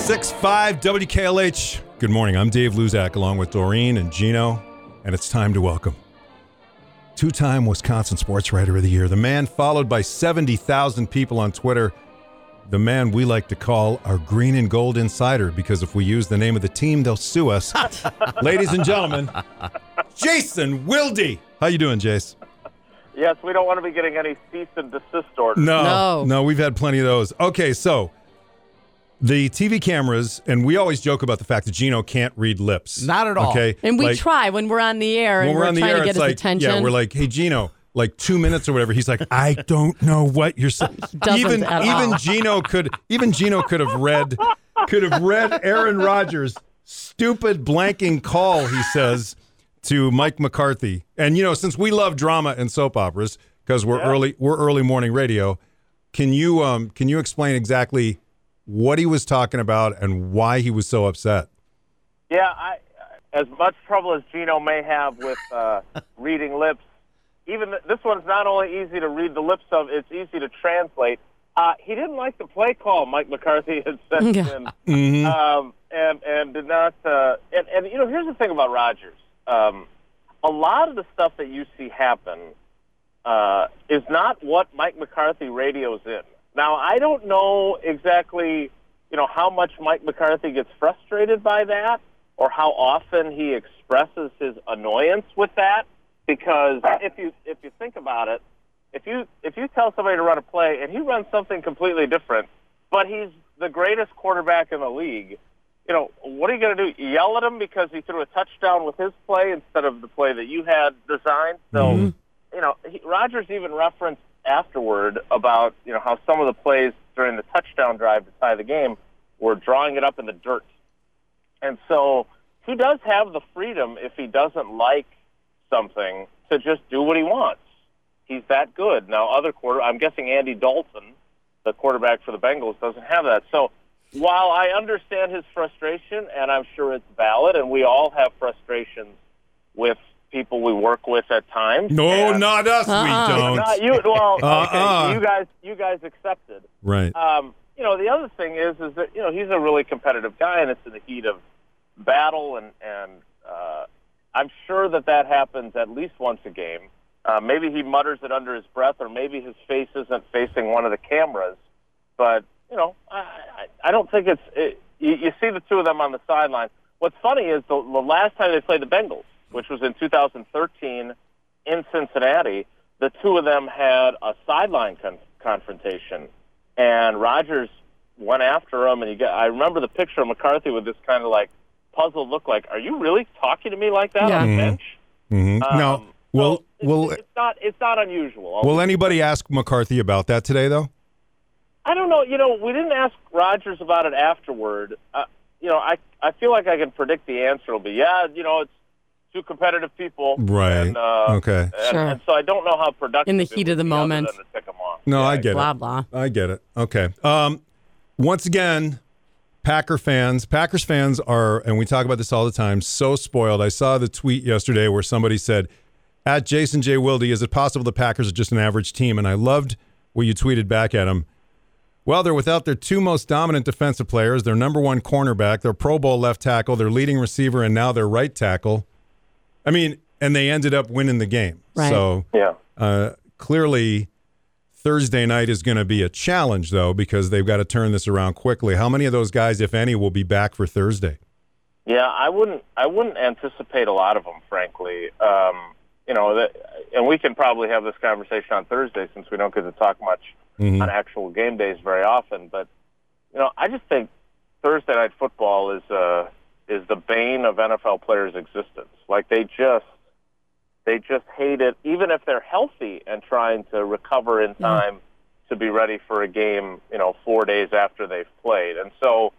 106.5 WKLH. Good morning. I'm Dave Luzak along with Doreen and Gino, and it's time to welcome two-time Wisconsin Sports Writer of the Year, the man followed by 70,000 people on Twitter, the man we like to call our green and gold insider, because if we use the name of the team, they'll sue us. Ladies and gentlemen, Jason Wilde. How you doing, Jace? Yes, we don't want to be getting any cease and desist orders. No, we've had plenty of those. Okay, so the TV cameras, and we always joke about the fact that Gino can't read lips. Not at all. Okay, And we try when we're on the air and we're trying to get his attention. Yeah, we're like, hey, Gino, like 2 minutes or whatever. He's like, I don't know what you're saying. Even Gino could have read Aaron Rodgers' stupid blanking call, he says, to Mike McCarthy. And since we love drama and soap operas because we're early morning radio, can you explain exactly what he was talking about and why he was so upset? Yeah, as much trouble as Gino may have with reading lips, even this one's not only easy to read the lips of, it's easy to translate. He didn't like the play call Mike McCarthy had sent in, and did not. And here's the thing about Rodgers. A lot of the stuff that you see happen is not what Mike McCarthy radios in. Now, I don't know exactly, how much Mike McCarthy gets frustrated by that or how often he expresses his annoyance with that. Because if you think about it, if you tell somebody to run a play and he runs something completely different, but he's the greatest quarterback in the league, what are you going to do? Yell at him because he threw a touchdown with his play instead of the play that you had designed? So, Rodgers even referenced afterward about, how some of the plays during the touchdown drive to tie the game were drawing it up in the dirt. And so he does have the freedom, if he doesn't like something, to just do what he wants. He's that good. Now, I'm guessing Andy Dalton, the quarterback for the Bengals, doesn't have that. So while I understand his frustration, and I'm sure it's valid, and we all have frustrations with people we work with at times. No, not us. We don't. Not you. Well, okay, you guys accepted. Right. The other thing is that he's a really competitive guy, and it's in the heat of battle, and I'm sure that happens at least once a game. Maybe he mutters it under his breath, or maybe his face isn't facing one of the cameras. But I don't think you see the two of them on the sideline. What's funny is the last time they played the Bengals, which was in 2013 in Cincinnati, the two of them had a sideline confrontation, and Rodgers went after him. And I remember the picture of McCarthy with this kind of like puzzled look, like, "Are you really talking to me like that on the bench?" Mm-hmm. No. It's not unusual. Will anybody ask McCarthy about that today, though? I don't know. We didn't ask Rodgers about it afterward. I feel like I can predict the answer. It'll be, it's two competitive people. Right. And, okay. And so I don't know how productive in the heat of the moment. To pick them off. No, I get blah, it. Blah, blah. I get it. Okay. Once again, Packers fans are, and we talk about this all the time, so spoiled. I saw the tweet yesterday where somebody said, at Jason J. Wilde, is it possible the Packers are just an average team? And I loved what you tweeted back at him. Well, they're without their two most dominant defensive players, their number one cornerback, their Pro Bowl left tackle, their leading receiver, and now their right tackle. I mean, and they ended up winning the game. Right. So clearly Thursday night is going to be a challenge, though, because they've got to turn this around quickly. How many of those guys, if any, will be back for Thursday? Yeah, I wouldn't anticipate a lot of them, frankly. And we can probably have this conversation on Thursday since we don't get to talk much on actual game days very often. But I just think Thursday night football is the bane of NFL players' existence. Like they just hate it, even if they're healthy and trying to recover in time to be ready for a game, 4 days after they've played. And so,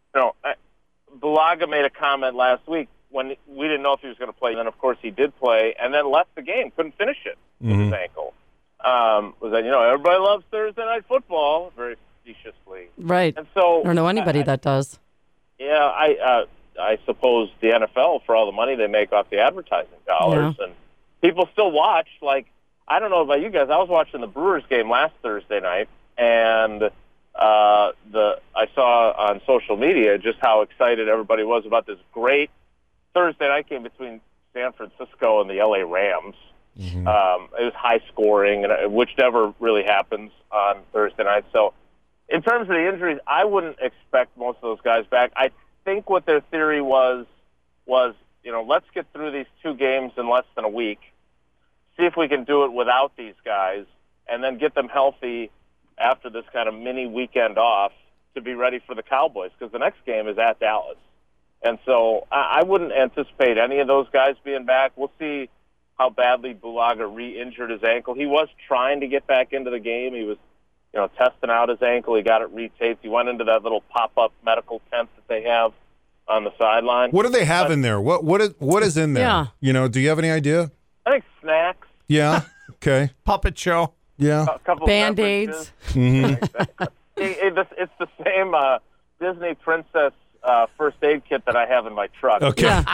Bulaga made a comment last week when we didn't know if he was going to play. And then, of course, he did play and then left the game, couldn't finish it with his ankle. Was that, everybody loves Thursday night football, very facetiously. Right. And so I don't know anybody that does. Yeah, I suppose the NFL, for all the money they make off the advertising dollars, and people still watch. Like, I don't know about you guys. I was watching the Brewers game last Thursday night, and I saw on social media just how excited everybody was about this great Thursday night game between San Francisco and the LA Rams. Mm-hmm. It was high scoring, and which never really happens on Thursday night. So in terms of the injuries, I wouldn't expect most of those guys back. I think what their theory was, let's get through these 2 games in less than a week, see if we can do it without these guys, and then get them healthy after this kind of mini weekend off to be ready for the Cowboys, because the next game is at Dallas. And so I wouldn't anticipate any of those guys being back. We'll see how badly Bulaga re-injured his ankle. He was trying to get back into the game. He was, testing out his ankle. He got it retaped. He went into that little pop-up medical tent that they have on the sideline. What do they have in there? What is in there? Yeah. Do you have any idea? I think snacks. Yeah. Okay. Puppet show. Yeah. A couple Band-Aids. Mm-hmm. It's the same Disney princess first aid kit that I have in my truck. Okay. Yeah.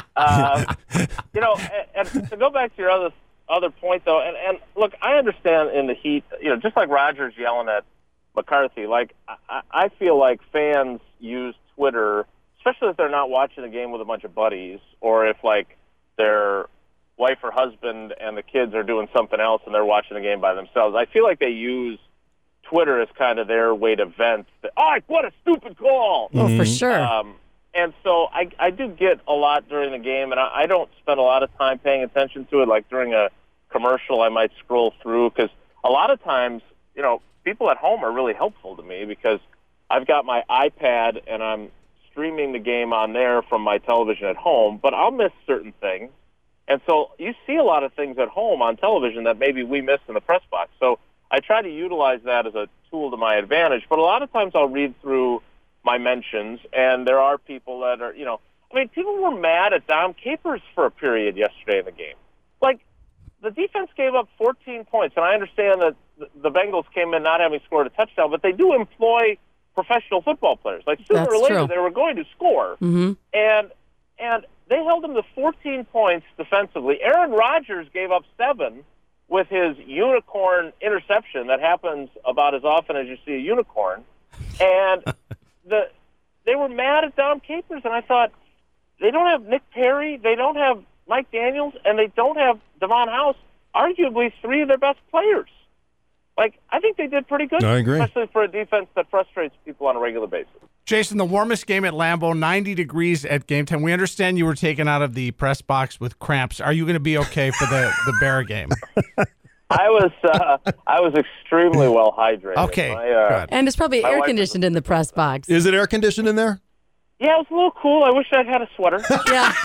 And to go back to your other point, though, and look, I understand in the heat, just like Rodgers yelling at McCarthy, like I feel like fans use Twitter, especially if they're not watching the game with a bunch of buddies, or if like their wife or husband and the kids are doing something else and they're watching the game by themselves. I feel like they use Twitter as kind of their way to vent. What a stupid call! Oh, for sure. And so I do get a lot during the game, and I don't spend a lot of time paying attention to it. Like during a commercial, I might scroll through, because a lot of times, people at home are really helpful to me, because I've got my iPad and I'm streaming the game on there from my television at home, but I'll miss certain things. And so you see a lot of things at home on television that maybe we missed in the press box. So I try to utilize that as a tool to my advantage. But a lot of times I'll read through my mentions, and there are people that are, people were mad at Dom Capers for a period yesterday in the game. Like, the defense gave up 14 points, and I understand that the Bengals came in not having scored a touchdown, but they do employ professional football players. Like, sooner or later, they were going to score. Mm-hmm. And they held them to 14 points defensively. Aaron Rodgers gave up 7 with his unicorn interception that happens about as often as you see a unicorn. And they were mad at Dom Capers, and I thought, they don't have Nick Perry, they don't have Mike Daniels, and they don't have Devon House, arguably 3 of their best players. Like, I think they did pretty good. I agree. Especially for a defense that frustrates people on a regular basis. Jason, the warmest game at Lambeau, 90 degrees at game time. We understand you were taken out of the press box with cramps. Are you going to be okay for the Bear game? I was extremely well hydrated. Okay, good. And it's probably air conditioned in the press box. Is it air conditioned in there? Yeah, it was a little cool. I wish I'd had a sweater. Yeah.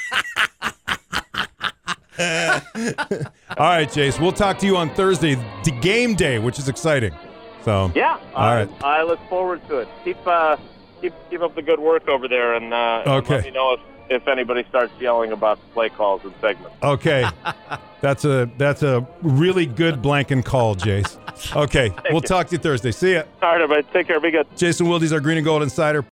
All right, Jace. We'll talk to you on Thursday, the game day, which is exciting. So yeah, all right. I look forward to it. Keep up the good work over there, and okay. Let me know if anybody starts yelling about the play calls and segments. Okay, that's a really good blanket call, Jace. Okay, we'll talk to you Thursday. See ya. All right, everybody. Take care. Be good. Jason Wilde's our Green and Gold Insider.